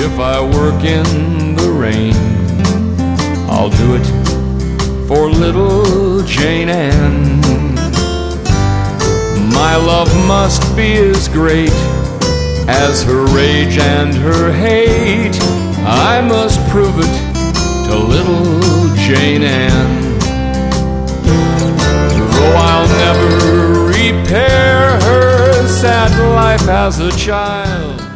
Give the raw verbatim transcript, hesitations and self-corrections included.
If I work in the rain, I'll do it for little Jane Ann. My love must be as great as her rage and her hate. I must prove it to little Jane Ann. Though I'll never repair her sad life as a child,